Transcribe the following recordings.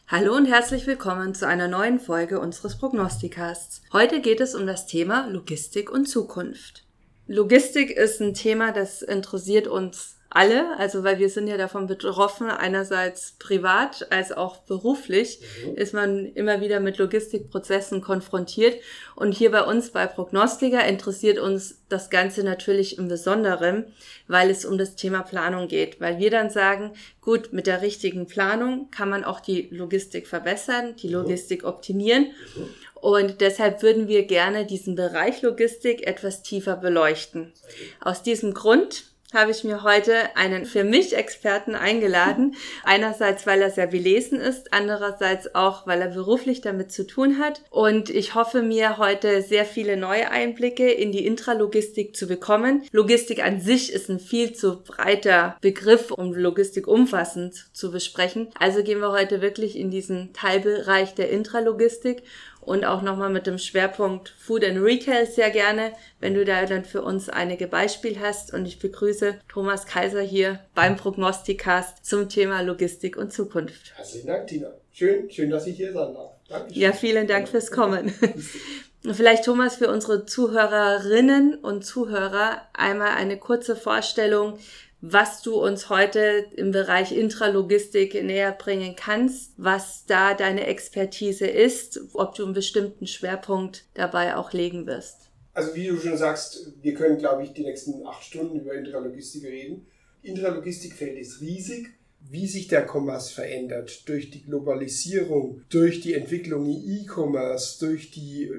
Hallo und herzlich willkommen zu einer neuen Folge unseres Prognosticasts. Heute geht es um das Thema Logistik und Zukunft. Logistik ist ein Thema, das interessiert uns alle, also weil wir sind ja davon betroffen, einerseits privat als auch beruflich ist man immer wieder mit Logistikprozessen konfrontiert und hier bei uns bei Prognostica interessiert uns das Ganze natürlich im Besonderen, weil es um das Thema Planung geht, weil wir dann sagen, gut, mit der richtigen Planung kann man auch die Logistik verbessern, die Logistik optimieren und deshalb würden wir gerne diesen Bereich Logistik etwas tiefer beleuchten. Aus diesem Grund habe ich mir heute einen für mich Experten eingeladen. Einerseits, weil er sehr belesen ist, andererseits auch, weil er beruflich damit zu tun hat. Und ich hoffe mir heute sehr viele neue Einblicke in die Intralogistik zu bekommen. Logistik an sich ist ein viel zu breiter Begriff, um Logistik umfassend zu besprechen. Also gehen wir heute wirklich in diesen Teilbereich der Intralogistik und auch nochmal mit dem Schwerpunkt Food and Retail sehr gerne, wenn du da dann für uns einige Beispiele hast. Und ich begrüße Thomas Kaiser hier beim Prognosticast zum Thema Logistik und Zukunft. Herzlichen Dank, Tina. Schön, dass ich hier sein darf. Dankeschön. Ja, vielen Dank fürs Kommen. Vielleicht, Thomas, für unsere Zuhörerinnen und Zuhörer einmal eine kurze Vorstellung, was du uns heute im Bereich Intralogistik näher bringen kannst, was da deine Expertise ist, ob du einen bestimmten Schwerpunkt dabei auch legen wirst. Also wie du schon sagst, wir können, glaube ich, die nächsten 8 Stunden über Intralogistik reden. Intralogistikfeld ist riesig. Wie sich der Commerce verändert durch die Globalisierung, durch die Entwicklung im E-Commerce, durch die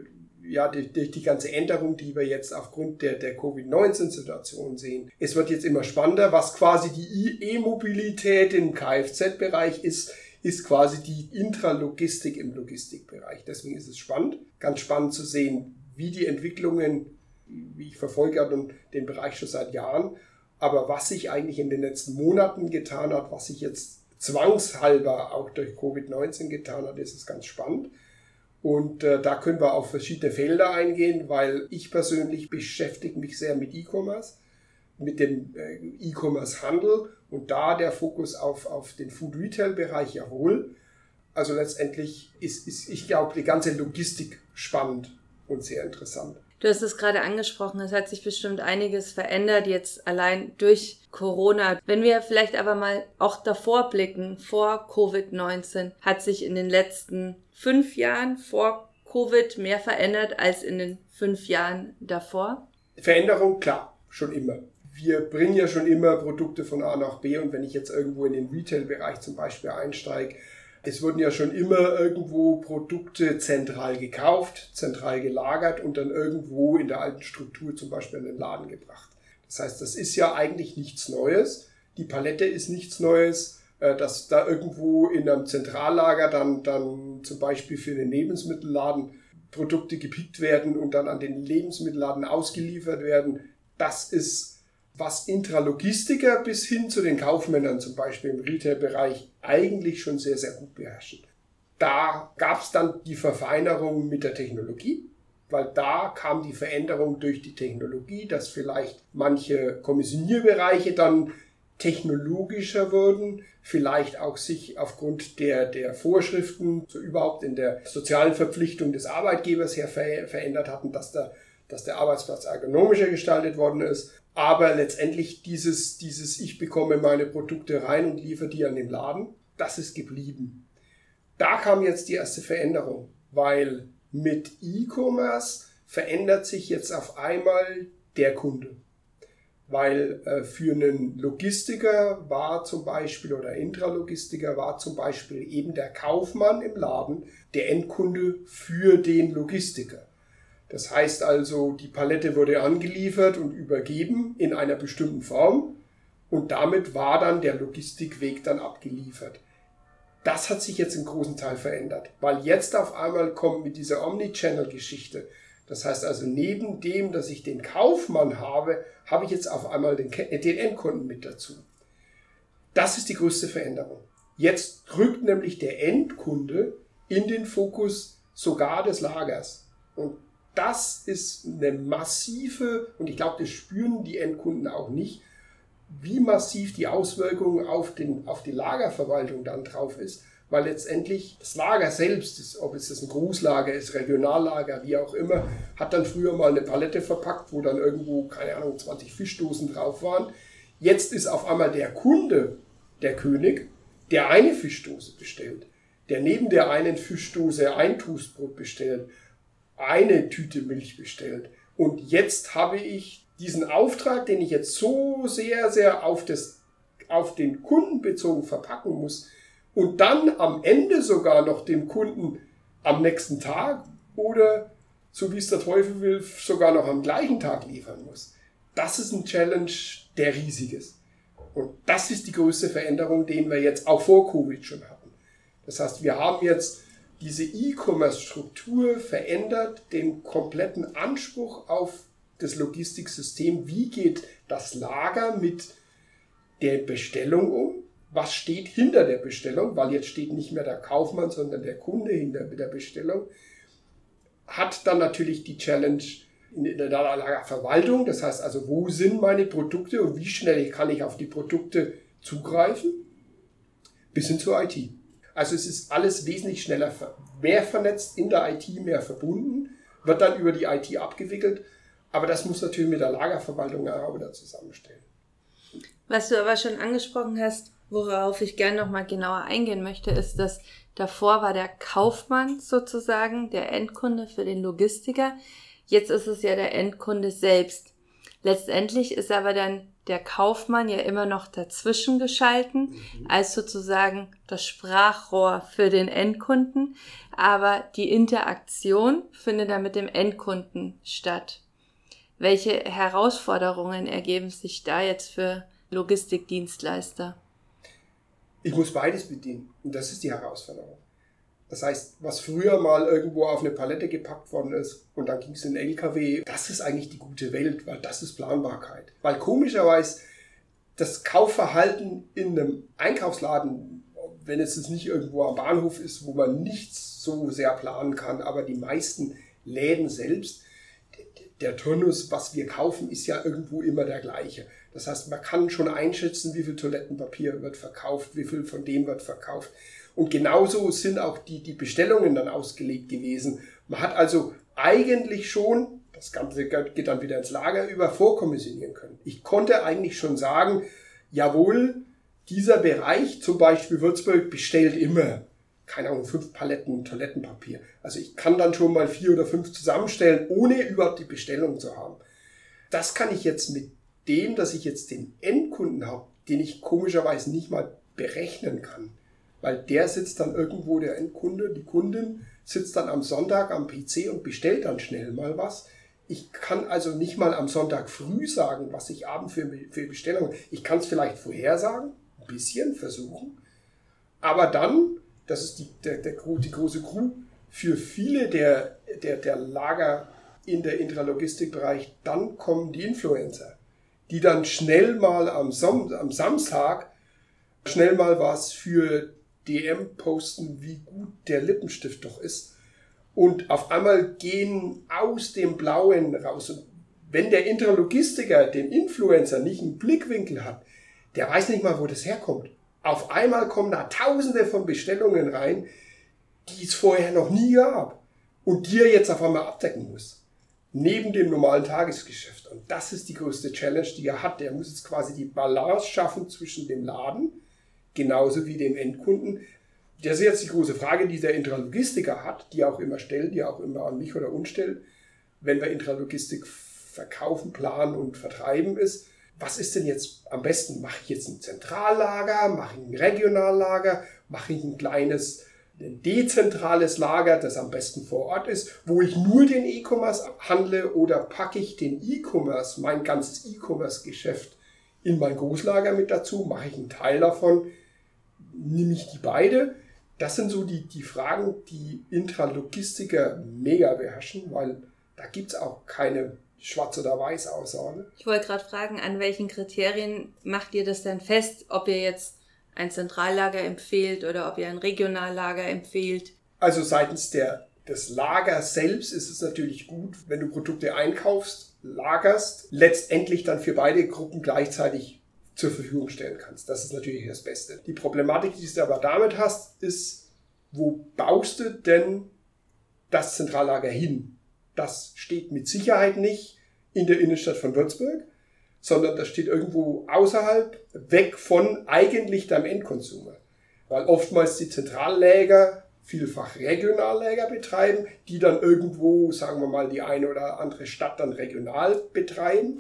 ganze Änderung, die wir jetzt aufgrund der Covid-19-Situation sehen. Es wird jetzt immer spannender, was quasi die E-Mobilität im Kfz-Bereich ist quasi die Intralogistik im Logistikbereich. Deswegen ist es spannend, ganz spannend zu sehen, wie die Entwicklungen, wie ich verfolge ja den Bereich schon seit Jahren, aber was sich eigentlich in den letzten Monaten getan hat, was sich jetzt zwangshalber auch durch Covid-19 getan hat, ist es ganz spannend. Und da können wir auf verschiedene Felder eingehen, weil ich persönlich beschäftige mich sehr mit E-Commerce, mit dem E-Commerce-Handel und da der Fokus auf den Food-Retail-Bereich jawohl. Also letztendlich ist ich glaube, die ganze Logistik spannend und sehr interessant. Du hast es gerade angesprochen, es hat sich bestimmt einiges verändert, jetzt allein durch Corona. Wenn wir vielleicht aber mal auch davor blicken, vor Covid-19, hat sich in den letzten 5 Jahren vor Covid mehr verändert als in den 5 Jahren davor? Veränderung, klar, schon immer. Wir bringen ja schon immer Produkte von A nach B und wenn ich jetzt irgendwo in den Retail-Bereich zum Beispiel einsteige, es wurden ja schon immer irgendwo Produkte zentral gekauft, zentral gelagert und dann irgendwo in der alten Struktur zum Beispiel in den Laden gebracht. Das heißt, das ist ja eigentlich nichts Neues. Die Palette ist nichts Neues, dass da irgendwo in einem Zentrallager dann zum Beispiel für den Lebensmittelladen Produkte gepickt werden und dann an den Lebensmittelladen ausgeliefert werden. Das ist, was Intralogistiker bis hin zu den Kaufmännern zum Beispiel im Retail-Bereich eigentlich schon sehr, sehr gut beherrschen. Da gab es dann die Verfeinerung mit der Technologie, weil da kam die Veränderung durch die Technologie, dass vielleicht manche Kommissionierbereiche dann technologischer wurden, vielleicht auch sich aufgrund der Vorschriften so überhaupt in der sozialen Verpflichtung des Arbeitgebers her verändert hatten, dass der Arbeitsplatz ergonomischer gestaltet worden ist. Aber letztendlich dieses ich bekomme meine Produkte rein und liefere die an den Laden, das ist geblieben. Da kam jetzt die erste Veränderung, weil mit E-Commerce verändert sich jetzt auf einmal der Kunde. Weil für einen Logistiker war zum Beispiel oder Intralogistiker war zum Beispiel eben der Kaufmann im Laden der Endkunde für den Logistiker. Das heißt also, die Palette wurde angeliefert und übergeben in einer bestimmten Form und damit war dann der Logistikweg dann abgeliefert. Das hat sich jetzt im großen Teil verändert, weil jetzt auf einmal kommt mit dieser Omnichannel-Geschichte, das heißt also neben dem, dass ich den Kaufmann habe, habe ich jetzt auf einmal den Endkunden mit dazu. Das ist die größte Veränderung. Jetzt rückt nämlich der Endkunde in den Fokus sogar des Lagers und das ist eine massive, und ich glaube, das spüren die Endkunden auch nicht, wie massiv die Auswirkung auf die Lagerverwaltung dann drauf ist, weil letztendlich das Lager selbst, ob es das ein Großlager ist, Regionallager, wie auch immer, hat dann früher mal eine Palette verpackt, wo dann irgendwo, keine Ahnung, 20 Fischdosen drauf waren. Jetzt ist auf einmal der Kunde der König, der eine Fischdose bestellt, der neben der einen Fischdose ein Toastbrot bestellt, eine Tüte Milch bestellt. Und jetzt habe ich diesen Auftrag, den ich jetzt so sehr, sehr auf den Kunden bezogen verpacken muss und dann am Ende sogar noch dem Kunden am nächsten Tag oder, so wie es der Teufel will, sogar noch am gleichen Tag liefern muss. Das ist ein Challenge, der riesig ist. Und das ist die größte Veränderung, die wir jetzt auch vor Covid schon hatten. Das heißt, wir haben jetzt diese E-Commerce-Struktur verändert, den kompletten Anspruch auf das Logistiksystem. Wie geht das Lager mit der Bestellung um? Was steht hinter der Bestellung? Weil jetzt steht nicht mehr der Kaufmann, sondern der Kunde hinter der Bestellung. Hat dann natürlich die Challenge in der Lagerverwaltung. Das heißt also, wo sind meine Produkte und wie schnell kann ich auf die Produkte zugreifen? Bis hin zur IT. Also es ist alles wesentlich schneller, mehr vernetzt, in der IT mehr verbunden, wird dann über die IT abgewickelt. Aber das muss natürlich mit der Lagerverwaltung auch wieder zusammenstellen. Was du aber schon angesprochen hast, worauf ich gerne nochmal genauer eingehen möchte, ist, dass davor war der Kaufmann sozusagen der Endkunde für den Logistiker. Jetzt ist es ja der Endkunde selbst. Letztendlich ist aber dann der Kaufmann ja immer noch dazwischen geschalten, als sozusagen das Sprachrohr für den Endkunden. Aber die Interaktion findet dann mit dem Endkunden statt. Welche Herausforderungen ergeben sich da jetzt für Logistikdienstleister? Ich muss beides bedienen und das ist die Herausforderung. Das heißt, was früher mal irgendwo auf eine Palette gepackt worden ist und dann ging es in den LKW, das ist eigentlich die gute Welt, weil das ist Planbarkeit. Weil komischerweise das Kaufverhalten in einem Einkaufsladen, wenn es jetzt nicht irgendwo am Bahnhof ist, wo man nichts so sehr planen kann, aber die meisten Läden selbst, der Turnus, was wir kaufen, ist ja irgendwo immer der gleiche. Das heißt, man kann schon einschätzen, wie viel Toilettenpapier wird verkauft, wie viel von dem wird verkauft. Und genauso sind auch die Bestellungen dann ausgelegt gewesen. Man hat also eigentlich schon, das Ganze geht dann wieder ins Lager über, vorkommissionieren können. Ich konnte eigentlich schon sagen, jawohl, dieser Bereich, zum Beispiel Würzburg, bestellt immer, keine Ahnung, 5 Paletten Toilettenpapier. Also ich kann dann schon mal 4 oder 5 zusammenstellen, ohne überhaupt die Bestellung zu haben. Das kann ich jetzt mit dem, dass ich jetzt den Endkunden habe, den ich komischerweise nicht mal berechnen kann. Weil der sitzt dann irgendwo, der Endkunde, die Kundin, sitzt dann am Sonntag am PC und bestellt dann schnell mal was. Ich kann also nicht mal am Sonntag früh sagen, was ich abends für Bestellungen. Ich kann es vielleicht vorhersagen, ein bisschen versuchen. Aber dann, das ist die große Clou, für viele der Lager in der Intralogistikbereich, dann kommen die Influencer, die dann schnell mal am Samstag schnell mal was für DM posten, wie gut der Lippenstift doch ist. Und auf einmal gehen aus dem Blauen raus. Und wenn der Intralogistiker den Influencer nicht im Blickwinkel hat, der weiß nicht mal, wo das herkommt. Auf einmal kommen da Tausende von Bestellungen rein, die es vorher noch nie gab. Und die er jetzt auf einmal abdecken muss. Neben dem normalen Tagesgeschäft. Und das ist die größte Challenge, die er hat. Der muss jetzt quasi die Balance schaffen zwischen dem Laden, genauso wie dem Endkunden. Das ist jetzt die große Frage, die der Intralogistiker hat, die er auch immer stellt, die er auch immer an mich oder uns stellt, wenn wir Intralogistik verkaufen, planen und vertreiben ist. Was ist denn jetzt am besten? Mache ich jetzt ein Zentrallager? Mache ich ein Regionallager? Mache ich ein kleines, ein dezentrales Lager, das am besten vor Ort ist, wo ich nur den E-Commerce handle, oder packe ich den E-Commerce, mein ganzes E-Commerce-Geschäft in mein Großlager mit dazu? Mache ich einen Teil davon? Nehme ich die beide? Das sind so die Fragen, die Intralogistiker mega beherrschen, weil da gibt es auch keine Schwarz- oder Weiß-Aussage. Ich wollte gerade fragen, an welchen Kriterien macht ihr das denn fest, ob ihr jetzt ein Zentrallager empfehlt oder ob ihr ein Regionallager empfehlt? Also seitens des Lagers selbst ist es natürlich gut, wenn du Produkte einkaufst, lagerst, letztendlich dann für beide Gruppen gleichzeitig zur Verfügung stellen kannst. Das ist natürlich das Beste. Die Problematik, die du aber damit hast, ist, wo baust du denn das Zentrallager hin? Das steht mit Sicherheit nicht in der Innenstadt von Würzburg, sondern das steht irgendwo außerhalb, weg von eigentlich deinem Endkonsumer. Weil oftmals die Zentralläger vielfach Regionalläger betreiben, die dann irgendwo, sagen wir mal, die eine oder andere Stadt dann regional betreiben.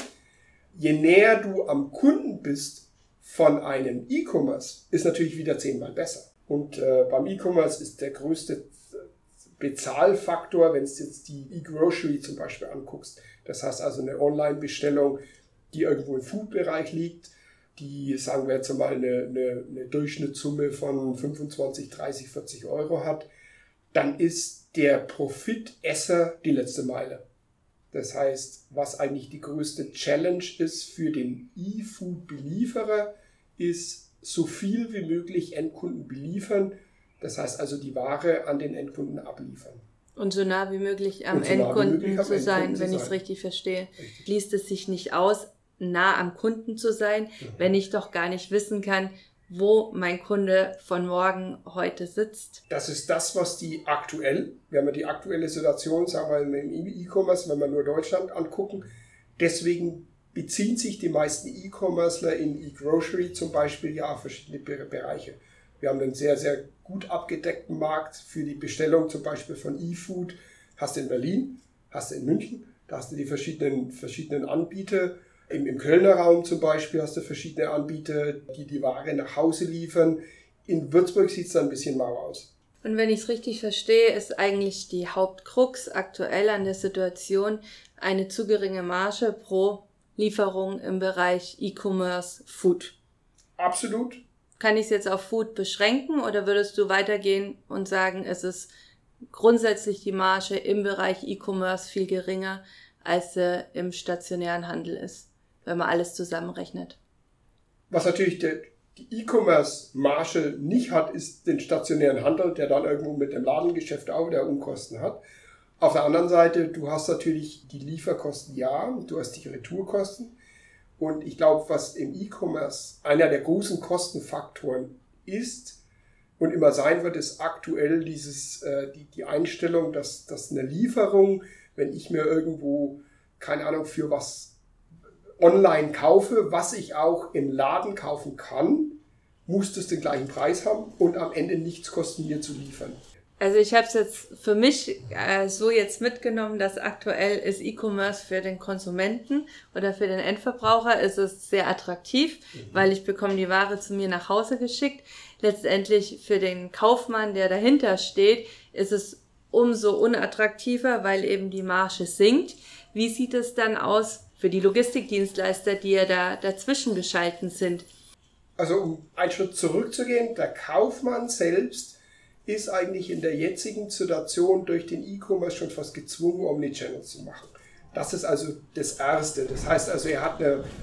Je näher du am Kunden bist von einem E-Commerce, ist natürlich wieder 10-mal besser. Und beim E-Commerce ist der größte Bezahlfaktor, wenn du jetzt die E-Grocery zum Beispiel anguckst. Das heißt also eine Online-Bestellung, die irgendwo im Food-Bereich liegt, die, sagen wir jetzt mal, eine Durchschnittssumme von 25, 30, 40 Euro hat, dann ist der Profitesser die letzte Meile. Das heißt, was eigentlich die größte Challenge ist für den E-Food-Belieferer, ist so viel wie möglich Endkunden beliefern. Das heißt also die Ware an den Endkunden abliefern. Und so nah wie möglich am Endkunden zu sein, wenn ich es richtig verstehe. Richtig. Schließt es sich nicht aus, nah am Kunden zu sein, wenn ich doch gar nicht wissen kann, wo mein Kunde von morgen heute sitzt. Das ist das, was wenn wir die aktuelle Situation, sagen wir im E-Commerce, wenn wir nur Deutschland angucken, deswegen beziehen sich die meisten E-Commercer in E-Grocery zum Beispiel ja auf verschiedene Bereiche. Wir haben einen sehr, sehr gut abgedeckten Markt für die Bestellung zum Beispiel von E-Food. Hast du in Berlin, hast du in München, da hast du die verschiedenen Anbieter. Im Kölner Raum zum Beispiel hast du verschiedene Anbieter, die die Ware nach Hause liefern. In Würzburg sieht es dann ein bisschen mau aus. Und wenn ich es richtig verstehe, ist eigentlich die Hauptkrux aktuell an der Situation eine zu geringe Marge pro Lieferung im Bereich E-Commerce Food. Absolut. Kann ich es jetzt auf Food beschränken oder würdest du weitergehen und sagen, es ist grundsätzlich die Marge im Bereich E-Commerce viel geringer, als sie im stationären Handel ist, wenn man alles zusammenrechnet? Was natürlich die E-Commerce-Marge nicht hat, ist den stationären Handel, der dann irgendwo mit dem Ladengeschäft auch wieder Unkosten hat. Auf der anderen Seite, du hast natürlich die Lieferkosten, ja, du hast die Retourkosten. Und ich glaube, was im E-Commerce einer der großen Kostenfaktoren ist und immer sein wird, ist aktuell die Einstellung, dass eine Lieferung, wenn ich mir irgendwo, keine Ahnung, für was online kaufe, was ich auch im Laden kaufen kann, muss das den gleichen Preis haben und am Ende nichts kosten, mir zu liefern. Also ich habe es jetzt für mich so jetzt mitgenommen, dass aktuell ist E-Commerce für den Konsumenten oder für den Endverbraucher ist es sehr attraktiv, weil ich bekomme die Ware zu mir nach Hause geschickt. Letztendlich für den Kaufmann, der dahinter steht, ist es umso unattraktiver, weil eben die Marge sinkt. Wie sieht es dann aus für die Logistikdienstleister, die ja da dazwischen geschalten sind? Also um einen Schritt zurückzugehen, der Kaufmann selbst ist eigentlich in der jetzigen Situation durch den E-Commerce schon fast gezwungen, Omnichannel zu machen. Das ist also das Erste. Das heißt also, er hat eine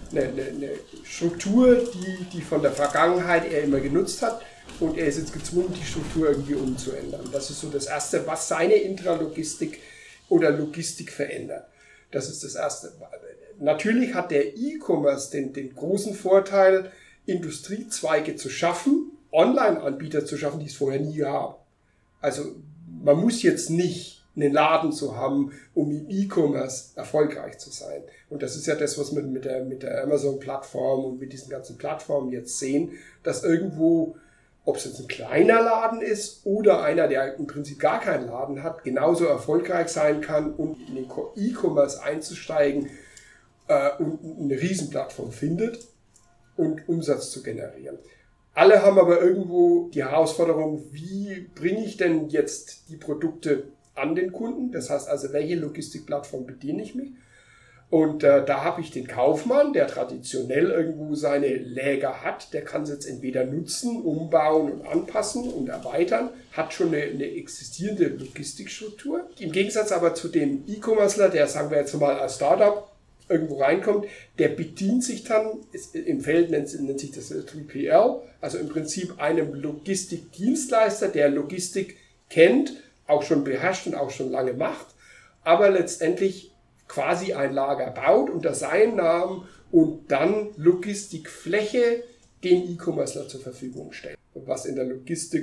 Struktur, die von der Vergangenheit er immer genutzt hat und er ist jetzt gezwungen, die Struktur irgendwie umzuändern. Das ist so das Erste, was seine Intralogistik oder Logistik verändert. Das ist das Erste. Natürlich hat der E-Commerce den großen Vorteil, Industriezweige zu schaffen, Online-Anbieter zu schaffen, die es vorher nie gab. Also man muss jetzt nicht einen Laden zu haben, um im E-Commerce erfolgreich zu sein. Und das ist ja das, was wir mit der Amazon-Plattform und mit diesen ganzen Plattformen jetzt sehen, dass irgendwo, ob es jetzt ein kleiner Laden ist oder einer, der im Prinzip gar keinen Laden hat, genauso erfolgreich sein kann und in den E-Commerce einzusteigen und eine Riesenplattform findet und Umsatz zu generieren. Alle haben aber irgendwo die Herausforderung, wie bringe ich denn jetzt die Produkte an den Kunden? Das heißt also, welche Logistikplattform bediene ich mich? Und da habe ich den Kaufmann, der traditionell irgendwo seine Läger hat. Der kann es jetzt entweder nutzen, umbauen und anpassen und erweitern, hat schon eine existierende Logistikstruktur. Im Gegensatz aber zu dem E-Commercer, der, sagen wir jetzt mal als Startup, irgendwo reinkommt, der bedient sich dann, im Feld nennt sich das 3PL, also im Prinzip einem Logistikdienstleister, der Logistik kennt, auch schon beherrscht und auch schon lange macht, aber letztendlich quasi ein Lager baut unter seinem Namen und dann Logistikfläche dem E-Commercer zur Verfügung stellt. Was in der Logistik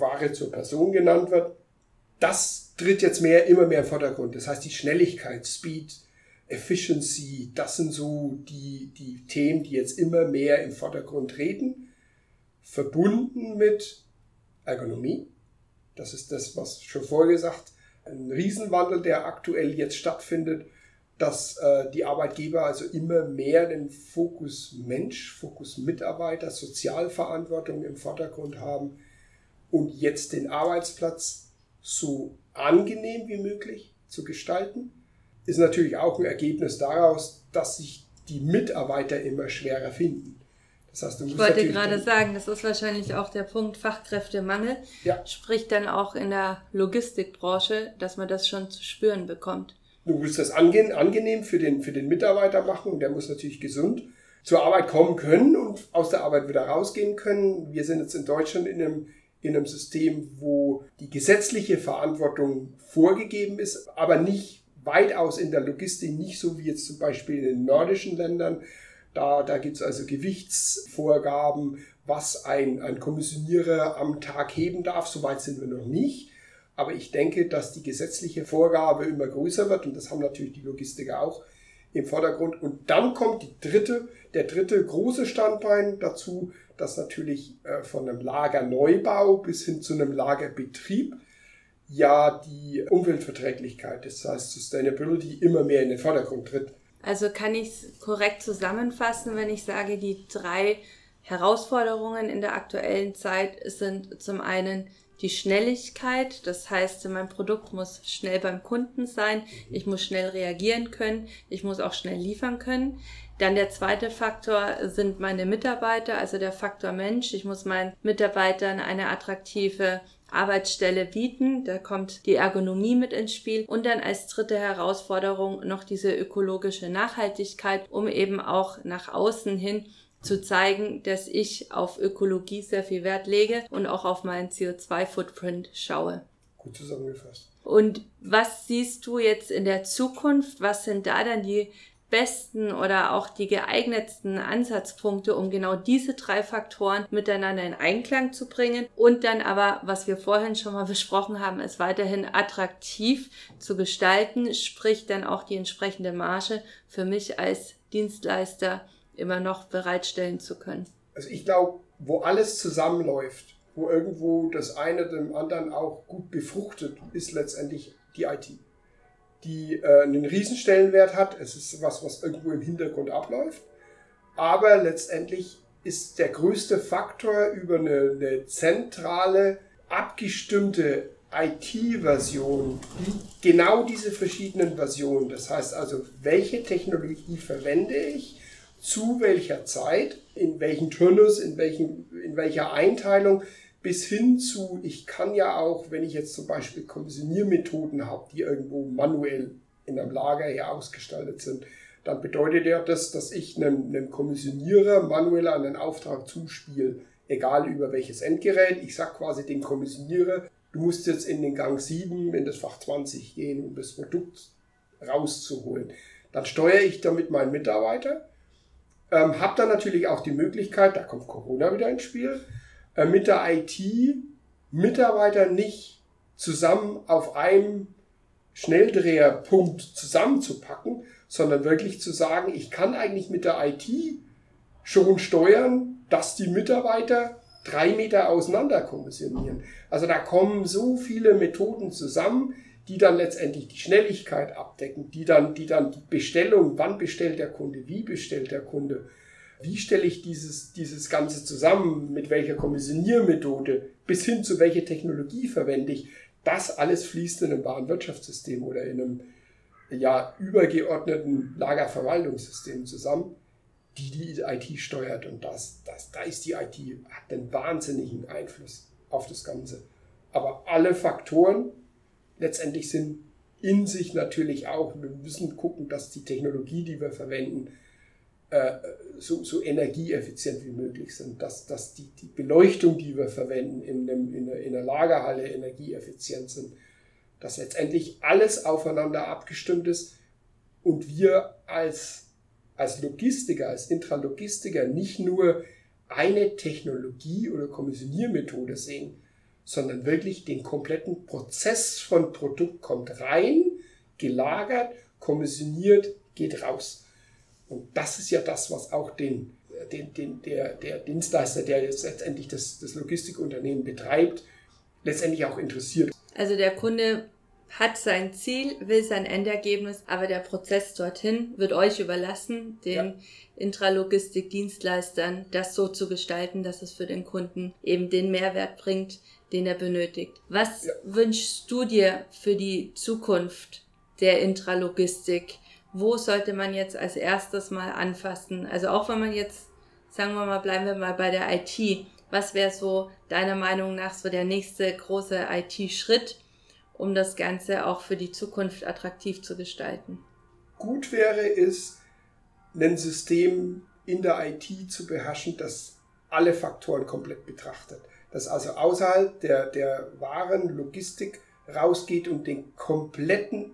Ware zur Person genannt wird, das tritt jetzt immer mehr im Vordergrund. Das heißt, die Schnelligkeit, Speed, Efficiency, das sind so die Themen, die jetzt immer mehr im Vordergrund treten, verbunden mit Ergonomie. Das ist das, was schon vorher gesagt, ein Riesenwandel, der aktuell jetzt stattfindet, dass die Arbeitgeber also immer mehr den Fokus Mensch, Fokus Mitarbeiter, Sozialverantwortung im Vordergrund haben und jetzt den Arbeitsplatz so angenehm wie möglich zu gestalten. Ist natürlich auch ein Ergebnis daraus, dass sich die Mitarbeiter immer schwerer finden. Das heißt, ich wollte gerade sagen, das ist wahrscheinlich auch der Punkt Fachkräftemangel. Ja. Sprich dann auch in der Logistikbranche, dass man das schon zu spüren bekommt. Du musst das angenehm für den Mitarbeiter machen und der muss natürlich gesund zur Arbeit kommen können und aus der Arbeit wieder rausgehen können. Wir sind jetzt in Deutschland in einem System, wo die gesetzliche Verantwortung vorgegeben ist, aber nicht weitaus in der Logistik, nicht so wie jetzt zum Beispiel in den nordischen Ländern. Da gibt es also Gewichtsvorgaben, was ein Kommissionierer am Tag heben darf. Soweit sind wir noch nicht. Aber ich denke, dass die gesetzliche Vorgabe immer größer wird und das haben natürlich die Logistiker auch im Vordergrund. Und dann kommt der dritte große Standbein dazu, dass natürlich von einem Lagerneubau bis hin zu einem Lagerbetrieb ja die Umweltverträglichkeit, das heißt Sustainability, immer mehr in den Vordergrund tritt. Also kann ich es korrekt zusammenfassen, wenn ich sage, die 3 Herausforderungen in der aktuellen Zeit sind zum einen die Schnelligkeit, das heißt, mein Produkt muss schnell beim Kunden sein, ich muss schnell reagieren können, ich muss auch schnell liefern können. Dann der zweite Faktor sind meine Mitarbeiter, also der Faktor Mensch. Ich muss meinen Mitarbeitern eine attraktive Arbeitsstelle bieten, da kommt die Ergonomie mit ins Spiel und dann als dritte Herausforderung noch diese ökologische Nachhaltigkeit, um eben auch nach außen hin zu zeigen, dass ich auf Ökologie sehr viel Wert lege und auch auf meinen CO2-Footprint schaue. Gut zusammengefasst. Und was siehst du jetzt in der Zukunft? Was sind da dann die besten oder auch die geeignetsten Ansatzpunkte, um genau diese 3 Faktoren miteinander in Einklang zu bringen und dann aber, was wir vorhin schon mal besprochen haben, es weiterhin attraktiv zu gestalten, sprich dann auch die entsprechende Marge für mich als Dienstleister immer noch bereitstellen zu können. Also ich glaube, wo alles zusammenläuft, wo irgendwo das eine dem anderen auch gut befruchtet, ist letztendlich die IT. Die einen Riesenstellenwert hat. Es ist was irgendwo im Hintergrund abläuft. Aber letztendlich ist der größte Faktor über eine zentrale, abgestimmte IT-Version, genau diese verschiedenen Versionen. Das heißt also, welche Technologie verwende ich, zu welcher Zeit, in welchen Turnus, in welcher Einteilung, bis hin zu, ich kann ja auch, wenn ich jetzt zum Beispiel Kommissioniermethoden habe, die irgendwo manuell in einem Lager hier ausgestaltet sind, dann bedeutet ja das, dass ich einem Kommissionierer manuell einen Auftrag zuspiele, egal über welches Endgerät. Ich sage quasi dem Kommissionierer, du musst jetzt in den Gang 7 in das Fach 20 gehen, um das Produkt rauszuholen. Dann steuere ich damit meinen Mitarbeiter, habe dann natürlich auch die Möglichkeit, da kommt Corona wieder ins Spiel, mit der IT Mitarbeiter nicht zusammen auf einem Schnelldreherpunkt zusammenzupacken, sondern wirklich zu sagen, ich kann eigentlich mit der IT schon steuern, dass die Mitarbeiter 3 Meter auseinander kommissionieren. Also da kommen so viele Methoden zusammen, die dann letztendlich die Schnelligkeit abdecken, die dann die Bestellung, wann bestellt der Kunde, wie bestellt der Kunde, wie stelle ich dieses Ganze zusammen, mit welcher Kommissioniermethode, bis hin zu welcher Technologie verwende ich, das alles fließt in einem Warenwirtschaftssystem oder in einem übergeordneten Lagerverwaltungssystem zusammen, die IT steuert. Und da ist die IT, hat einen wahnsinnigen Einfluss auf das Ganze. Aber alle Faktoren letztendlich sind in sich natürlich auch, wir müssen gucken, dass die Technologie, die wir verwenden, so energieeffizient wie möglich sind, dass die Beleuchtung, die wir verwenden in der Lagerhalle energieeffizient sind, dass letztendlich alles aufeinander abgestimmt ist und wir als Logistiker, als Intralogistiker nicht nur eine Technologie oder Kommissioniermethode sehen, sondern wirklich den kompletten Prozess von Produkt kommt rein, gelagert, kommissioniert, geht raus. Und das ist ja das, was auch der Dienstleister, der jetzt letztendlich das Logistikunternehmen betreibt, letztendlich auch interessiert. Also der Kunde hat sein Ziel, will sein Endergebnis, aber der Prozess dorthin wird euch überlassen, den Intralogistik-Dienstleistern, das so zu gestalten, dass es für den Kunden eben den Mehrwert bringt, den er benötigt. Was wünschst du dir für die Zukunft der Intralogistik? Wo sollte man jetzt als erstes mal anfassen? Also auch wenn man jetzt, sagen wir mal, bleiben wir mal bei der IT. Was wäre so deiner Meinung nach so der nächste große IT-Schritt, um das Ganze auch für die Zukunft attraktiv zu gestalten? Gut wäre es, ein System in der IT zu beherrschen, das alle Faktoren komplett betrachtet. Das also außerhalb der wahren Logistik rausgeht und den kompletten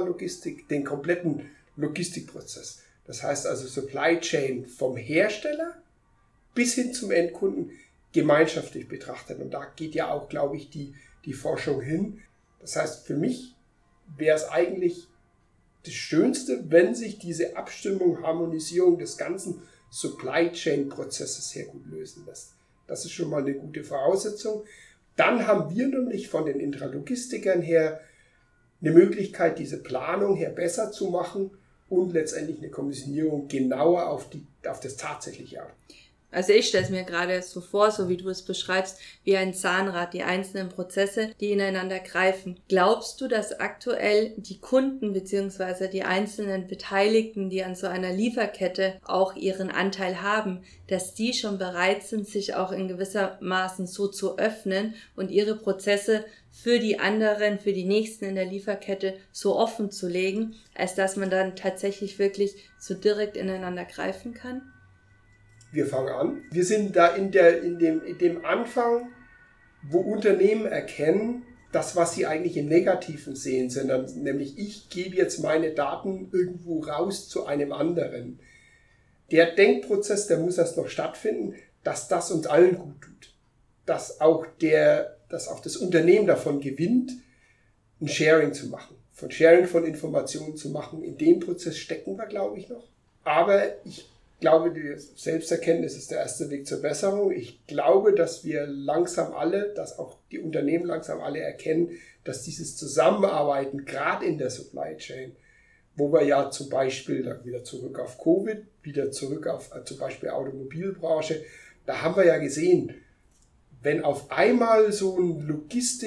Logistikprozess. Das heißt also Supply Chain vom Hersteller bis hin zum Endkunden gemeinschaftlich betrachtet. Und da geht ja auch, glaube ich, die Forschung hin. Das heißt, für mich wäre es eigentlich das Schönste, wenn sich diese Abstimmung, Harmonisierung des ganzen Supply Chain Prozesses sehr gut lösen lässt. Das ist schon mal eine gute Voraussetzung. Dann haben wir nämlich von den Intralogistikern her eine Möglichkeit, diese Planung her besser zu machen und letztendlich eine Kommissionierung genauer auf das Tatsächliche ab. Also ich stelle es mir gerade so vor, so wie du es beschreibst, wie ein Zahnrad, die einzelnen Prozesse, die ineinander greifen. Glaubst du, dass aktuell die Kunden bzw. die einzelnen Beteiligten, die an so einer Lieferkette auch ihren Anteil haben, dass die schon bereit sind, sich auch in gewisser Maßen so zu öffnen und ihre Prozesse für die anderen, für die Nächsten in der Lieferkette so offen zu legen, als dass man dann tatsächlich wirklich so direkt ineinander greifen kann? Wir fangen an. Wir sind da in dem Anfang, wo Unternehmen erkennen, das, was sie eigentlich im Negativen sehen, sondern nämlich ich gebe jetzt meine Daten irgendwo raus zu einem anderen. Der Denkprozess, der muss erst noch stattfinden, dass das uns allen gut tut. Dass auch das Unternehmen davon gewinnt, ein Sharing zu machen. Von Sharing von Informationen zu machen. In dem Prozess stecken wir, glaube ich, noch. Aber ich glaube, die Selbsterkenntnis ist der erste Weg zur Besserung. Ich glaube, dass dass auch die Unternehmen langsam alle erkennen, dass dieses Zusammenarbeiten, gerade in der Supply Chain, wo wir ja zum Beispiel, dann wieder zurück auf Covid, wieder zurück auf zum Beispiel Automobilbranche, da haben wir ja gesehen, wenn auf einmal so ein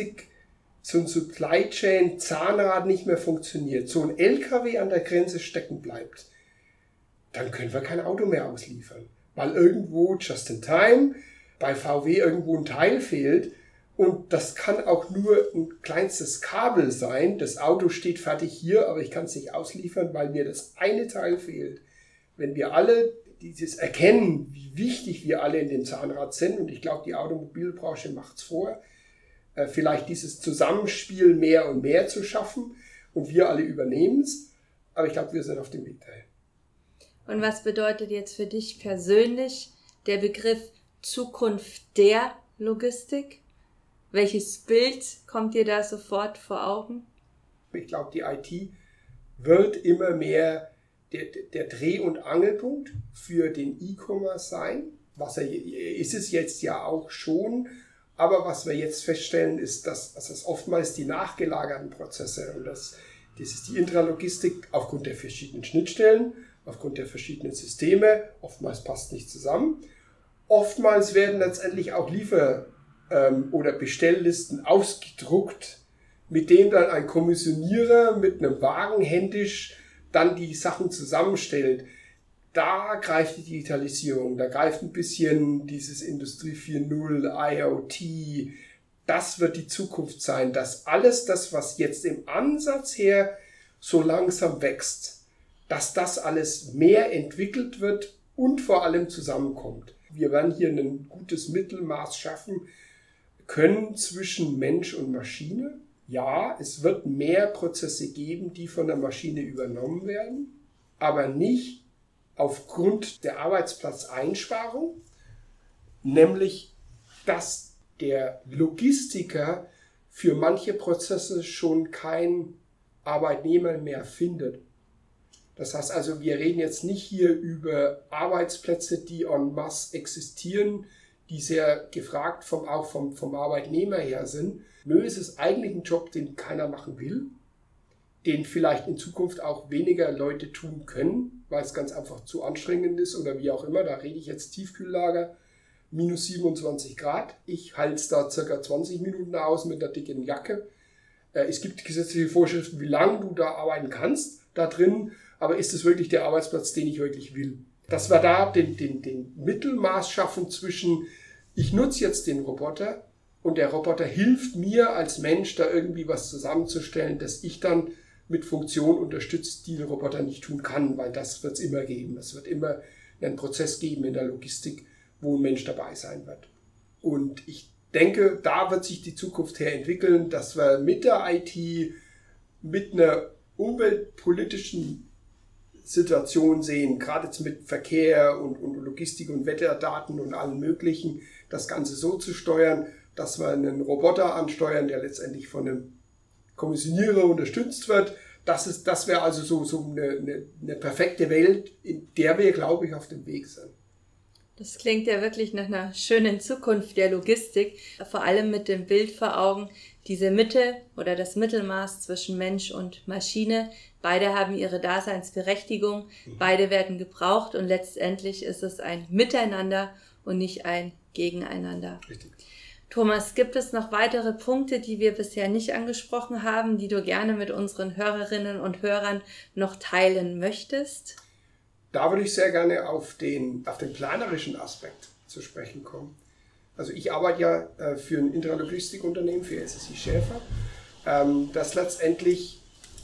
Supply Chain Zahnrad nicht mehr funktioniert, so ein LKW an der Grenze stecken bleibt, dann können wir kein Auto mehr ausliefern, weil irgendwo just in time bei VW irgendwo ein Teil fehlt und das kann auch nur ein kleinstes Kabel sein. Das Auto steht fertig hier, aber ich kann es nicht ausliefern, weil mir das eine Teil fehlt. Wenn wir alle dieses erkennen, wie wichtig wir alle in dem Zahnrad sind, und ich glaube, die Automobilbranche macht es vor, vielleicht dieses Zusammenspiel mehr und mehr zu schaffen und wir alle übernehmen es, aber ich glaube, wir sind auf dem Weg dahin. Und was bedeutet jetzt für dich persönlich der Begriff Zukunft der Logistik? Welches Bild kommt dir da sofort vor Augen? Ich glaube, die IT wird immer mehr der Dreh- und Angelpunkt für den E-Commerce sein. Ist es jetzt ja auch schon. Aber was wir jetzt feststellen, ist, dass es oftmals die nachgelagerten Prozesse und das ist die Intralogistik aufgrund der verschiedenen Schnittstellen, aufgrund der verschiedenen Systeme, oftmals passt nicht zusammen. Oftmals werden letztendlich auch oder Bestelllisten ausgedruckt, mit denen dann ein Kommissionierer mit einem Wagen händisch dann die Sachen zusammenstellt. Da greift die Digitalisierung, da greift ein bisschen dieses Industrie 4.0, IoT. Das wird die Zukunft sein, dass alles das, was jetzt im Ansatz her so langsam wächst, dass das alles mehr entwickelt wird und vor allem zusammenkommt. Wir werden hier ein gutes Mittelmaß schaffen können zwischen Mensch und Maschine. Ja, es wird mehr Prozesse geben, die von der Maschine übernommen werden, aber nicht aufgrund der Arbeitsplatzeinsparung, nämlich dass der Logistiker für manche Prozesse schon kein Arbeitnehmer mehr findet. Das heißt also, wir reden jetzt nicht hier über Arbeitsplätze, die en masse existieren, die sehr gefragt auch vom Arbeitnehmer her sind. Nö, es ist eigentlich ein Job, den keiner machen will, den vielleicht in Zukunft auch weniger Leute tun können, weil es ganz einfach zu anstrengend ist oder wie auch immer. Da rede ich jetzt Tiefkühllager, minus 27 Grad. Ich halte es da circa 20 Minuten aus mit einer dicken Jacke. Es gibt gesetzliche Vorschriften, wie lange du da arbeiten kannst da drin, aber ist es wirklich der Arbeitsplatz, den ich wirklich will? Dass wir da den Mittelmaß schaffen zwischen, ich nutze jetzt den Roboter und der Roboter hilft mir als Mensch, da irgendwie was zusammenzustellen, dass ich dann mit Funktion unterstützt, die der Roboter nicht tun kann, weil das wird es immer geben. Es wird immer einen Prozess geben in der Logistik, wo ein Mensch dabei sein wird. Und ich denke, da wird sich die Zukunft her entwickeln, dass wir mit der IT, mit einer umweltpolitischen Situation sehen, gerade jetzt mit Verkehr und Logistik und Wetterdaten und allem Möglichen, das Ganze so zu steuern, dass wir einen Roboter ansteuern, der letztendlich von einem Kommissionierer unterstützt wird. Das wäre also so eine perfekte Welt, in der wir, glaube ich, auf dem Weg sind. Das klingt ja wirklich nach einer schönen Zukunft der Logistik, vor allem mit dem Bild vor Augen, diese Mitte oder das Mittelmaß zwischen Mensch und Maschine. Beide haben ihre Daseinsberechtigung, beide werden gebraucht und letztendlich ist es ein Miteinander und nicht ein Gegeneinander. Richtig. Thomas, gibt es noch weitere Punkte, die wir bisher nicht angesprochen haben, die du gerne mit unseren Hörerinnen und Hörern noch teilen möchtest? Da würde ich sehr gerne auf den planerischen Aspekt zu sprechen kommen. Also ich arbeite ja für ein Intralogistikunternehmen, für SSI Schäfer, das letztendlich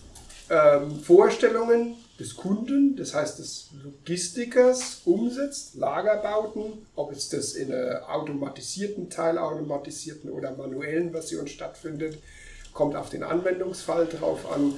Vorstellungen des Kunden, das heißt des Logistikers, umsetzt, Lagerbauten, ob jetzt das in einer automatisierten, teilautomatisierten oder manuellen Version stattfindet, kommt auf den Anwendungsfall drauf an,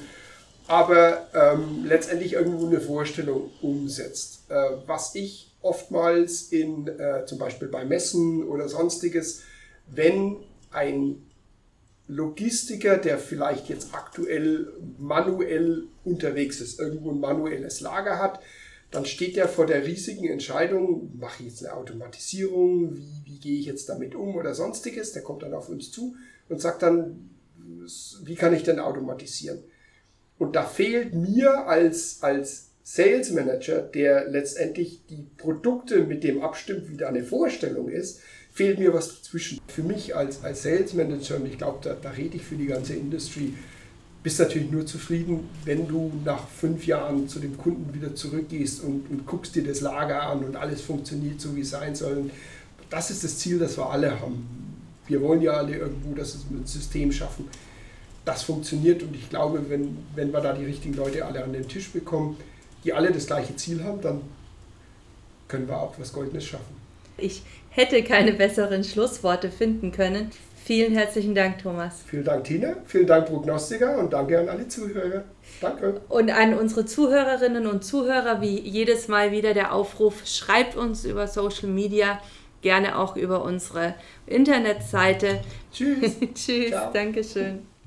aber letztendlich irgendwo eine Vorstellung umsetzt. Was ich oftmals zum Beispiel bei Messen oder sonstiges, wenn ein Logistiker, der vielleicht jetzt aktuell manuell unterwegs ist, irgendwo ein manuelles Lager hat, dann steht er vor der riesigen Entscheidung, mache ich jetzt eine Automatisierung, wie gehe ich jetzt damit um oder sonstiges. Der kommt dann auf uns zu und sagt dann, wie kann ich denn automatisieren? Und da fehlt mir als Sales Manager, der letztendlich die Produkte mit dem abstimmt, wie da eine Vorstellung ist, fehlt mir was dazwischen. Für mich als Sales Manager, und ich glaube, da rede ich für die ganze Industrie, bist natürlich nur zufrieden, wenn du nach 5 Jahren zu dem Kunden wieder zurückgehst und guckst dir das Lager an und alles funktioniert so, wie es sein soll. Das ist das Ziel, das wir alle haben. Wir wollen ja alle irgendwo das ein System schaffen, das funktioniert, und ich glaube, wenn wir da die richtigen Leute alle an den Tisch bekommen, die alle das gleiche Ziel haben, dann können wir auch was Goldenes schaffen. Ich hätte keine besseren Schlussworte finden können. Vielen herzlichen Dank, Thomas. Vielen Dank, Tina. Vielen Dank, Prognostiker, und danke an alle Zuhörer. Danke. Und an unsere Zuhörerinnen und Zuhörer, wie jedes Mal wieder der Aufruf, schreibt uns über Social Media, gerne auch über unsere Internetseite. Tschüss. Tschüss, Ciao. Dankeschön.